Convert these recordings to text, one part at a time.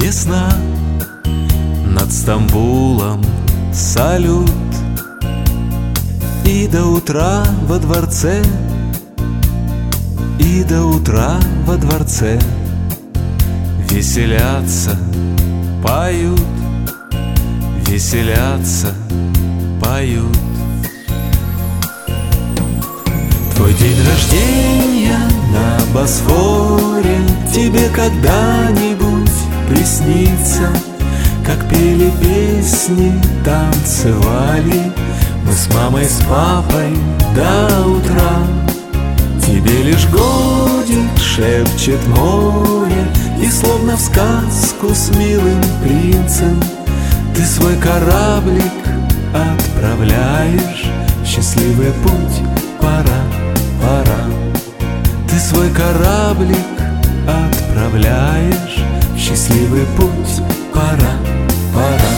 весна, над Стамбулом салют, и до утра во дворце, и до утра во дворце веселятся, поют, веселятся, поют. Твой день рождения на Босфоре тебе когда-нибудь приснится, как пели песни, танцевали мы с мамой, с папой до утра. Тебе лишь годик шепчет море, и словно в сказку с милым принцем ты свой кораблик отправляешь в счастливый путь. Пора, пора. Ты свой кораблик отправляешь в счастливый путь. Пора, пора.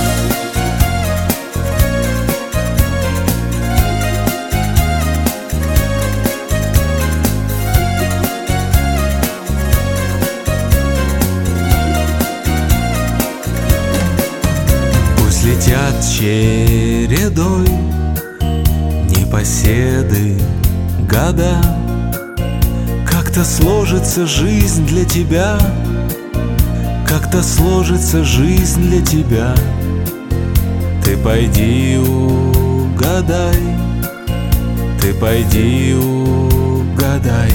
Пусть летят чередой непоседы года, как-то сложится жизнь для тебя, как-то сложится жизнь для тебя. Ты пойди угадай, ты пойди угадай.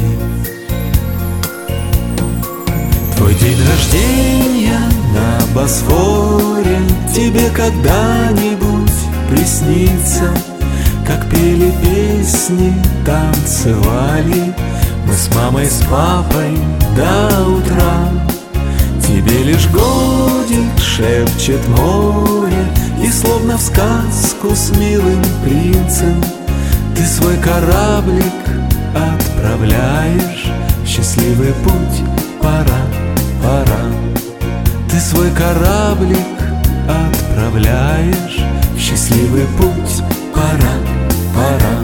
Твой день рождения на Босфоре тебе когда-нибудь приснится, как пели песни, танцевали мы с мамой, с папой до утра. Тебе лишь годик шепчет море, и словно в сказку с милым принцем ты свой кораблик отправляешь в счастливый путь. Пора, пора. Ты свой кораблик отправляешь в счастливый путь. Пора, пора.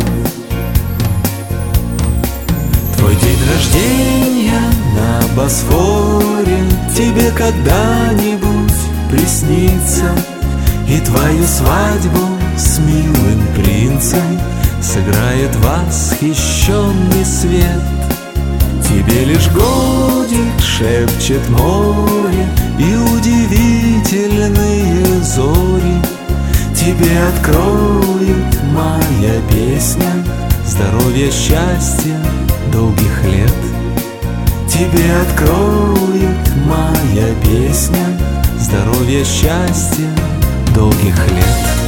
Твой день рождения на Босфоре тебе когда-нибудь приснится, и твою свадьбу с милым принцем сыграет восхищенный свет. Тебе лишь годик шепчет море, и удивительные зори тебе откроет моя песня. Здоровья, счастья, долгих лет тебе откроет моя песня. Здоровья, счастья, долгих лет.